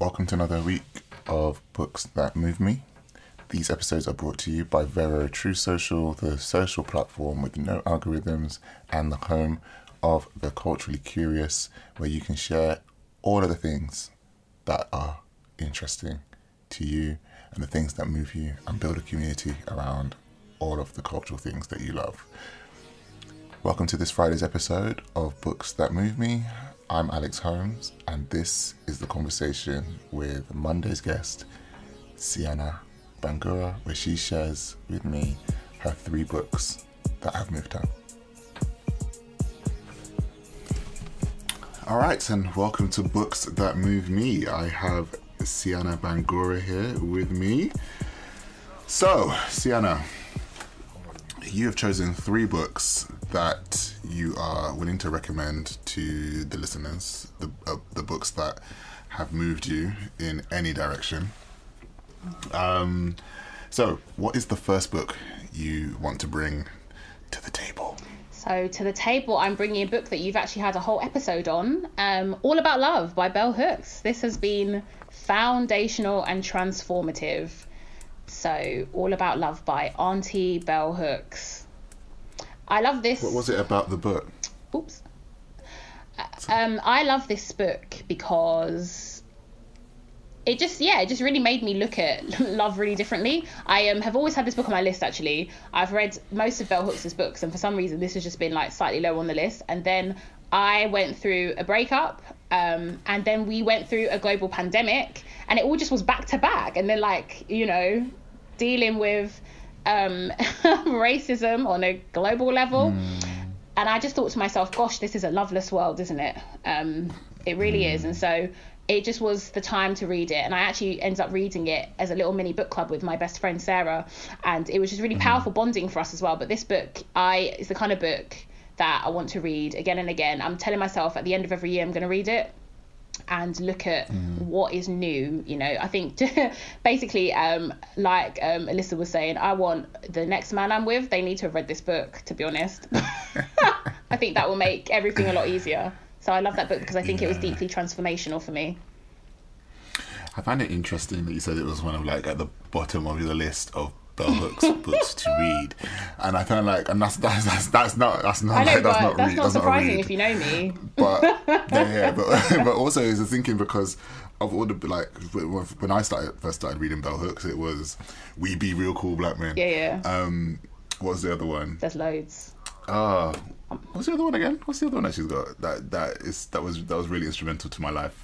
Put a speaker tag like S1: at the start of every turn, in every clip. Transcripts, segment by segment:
S1: Welcome to another week of Books That Move Me. These episodes are brought to you by Vero True Social, the social platform with no algorithms and the home of the culturally curious, where you can share all of the things that are interesting to you and the things that move you and build a community around all of the cultural things that you love. Welcome to this Friday's episode of Books That Move Me. I'm Alex Holmes, and this is the conversation with Monday's guest, Sienna Bangura, where she shares with me her 3 books that have moved her. All right, and welcome to Books That Move Me. I have Sienna Bangura here with me. So, Sienna, you have chosen 3 books that you are willing to recommend to the listeners, the books that have moved you in any direction. So what is the first book you want to bring to the table?
S2: So to the table, I'm bringing a book that you've actually had a whole episode on, All About Love by Bell Hooks. This has been foundational and transformative. So All About Love by Auntie Bell Hooks. I love this.
S1: What was it about the book?
S2: Oops. I love this book because it just really made me look at love really differently. I have always had this book on my list, actually. I've read most of Bell Hooks' books, and for some reason this has just been like slightly low on the list. And then I went through a breakup, and then we went through a global pandemic, and it all just was back to back. And then, like, you know, dealing with racism on a global level. And I just thought to myself, gosh, this is a loveless world, isn't it? It really is. And so it just was the time to read it. And I actually ended up reading it as a little mini book club with my best friend Sarah, and it was just really powerful bonding for us as well. But this book is the kind of book that I want to read again and again. I'm telling myself at the end of every year I'm going to read it and look at what is new. You know, I think basically, like Alyssa was saying, I want the next man I'm with, they need to have read this book, to be honest. I think that will make everything a lot easier. So I love that book because I think it was deeply transformational for me.
S1: I find it interesting that you said it was one of, like, at the bottom of the list of Bell Hooks books to read, and I kind of like, and that's not
S2: I know, that's not surprising if you know me.
S1: But but also is thinking because of all the, like, when I first started reading Bell Hooks, it was We Be Real Cool Black Men.
S2: Yeah.
S1: What was the other one?
S2: There's loads.
S1: What's the other one again? What's the other one that she's got? That was really instrumental to my life.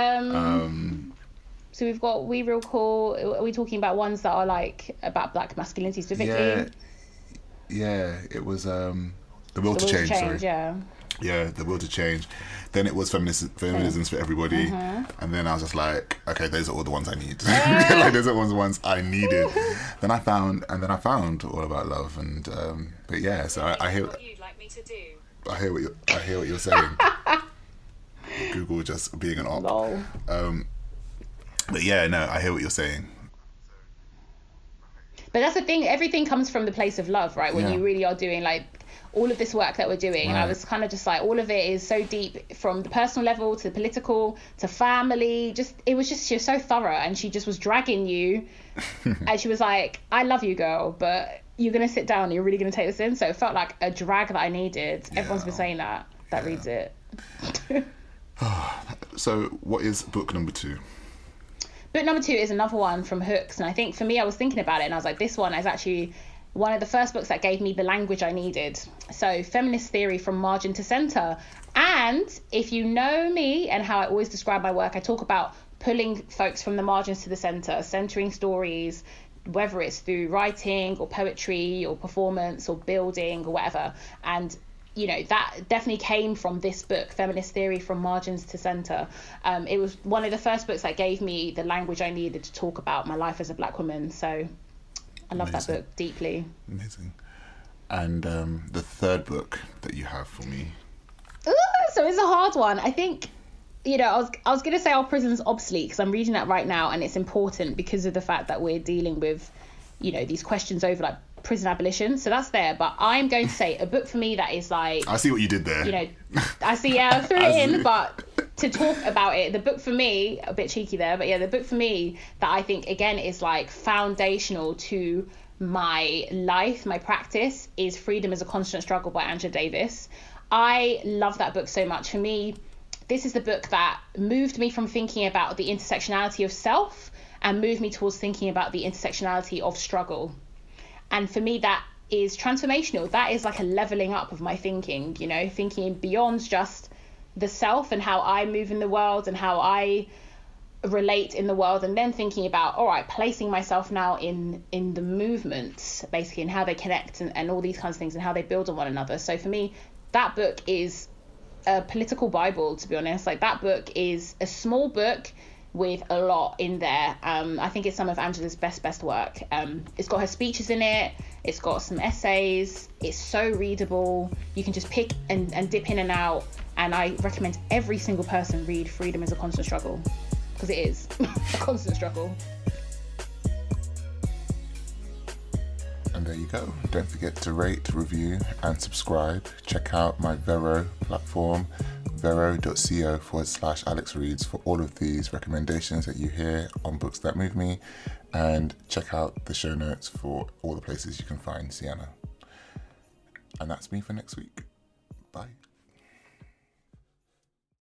S2: So we've got We Real Cool. Are we talking about ones that are like about black masculinity specifically?
S1: Yeah. It was The Will to Change. Sorry.
S2: Yeah,
S1: The Will to Change. Then it was Feminisms for Everybody, and then I was just like, okay, those are all the ones I need. Like, those are all the ones I needed. Then I found All About Love, and but yeah. So I hear what you'd like me to do. I hear what you're saying. Google just being an op.
S2: Lol.
S1: But yeah, no, I hear what you're saying.
S2: But that's the thing, everything comes from the place of love, right? When you really are doing, like, all of this work that we're doing. Right. And I was kind of just like, all of it is so deep, from the personal level to the political to family. She was so thorough, and she just was dragging you. And she was like, I love you, girl, but you're going to sit down and you're really going to take this in. So it felt like a drag that I needed. Yeah. Everyone's been saying that reads it.
S1: So what is book number 2?
S2: Book number 2 is another one from Hooks, and I think for me, I was thinking about it, and I was like, this one is actually one of the first books that gave me the language I needed. So Feminist Theory from Margin to Center. And if you know me and how I always describe my work, I talk about pulling folks from the margins to the center, centering stories, whether it's through writing or poetry or performance or building or whatever. And you know, that definitely came from this book, Feminist Theory from Margins to Center. It was one of the first books that gave me the language I needed to talk about my life as a black woman. So I love that book deeply.
S1: Amazing. And the third book that you have for me?
S2: So it's a hard one. I think, you know, I was going to say Our Prison's Obsolete, because I'm reading that right now, and it's important because of the fact that we're dealing with, you know, these questions over, like, prison abolition. So that's there. But I'm going to say a book for me that is like...
S1: I see what you did there.
S2: You know, I see, I threw it in, but to talk about it. The book for me, a bit cheeky there, but yeah, the book for me that I think again is like foundational to my life, my practice, is Freedom is a Constant Struggle by Angela Davis. I love that book so much. For me, this is the book that moved me from thinking about the intersectionality of self and moved me towards thinking about the intersectionality of struggle. And for me, that is transformational. That is like a leveling up of my thinking, you know, thinking beyond just the self and how I move in the world and how I relate in the world, and then thinking about, all right, placing myself now in the movements, basically, and how they connect and all these kinds of things and how they build on one another. So for me, that book is a political Bible, to be honest. Like, that book is a small book with a lot in there. I think it's some of Angela's best work. It's got her speeches in it. It's got some essays. It's so readable. You can just pick and dip in and out. And I recommend every single person read Freedom is a Constant Struggle, because it is a constant struggle.
S1: And there you go. Don't forget to rate, review, and subscribe. Check out my Vero platform, vero.co/Alex Reads, for all of these recommendations that you hear on Books That Move Me. And check out the show notes for all the places you can find Sienna. And that's me for next week. Bye.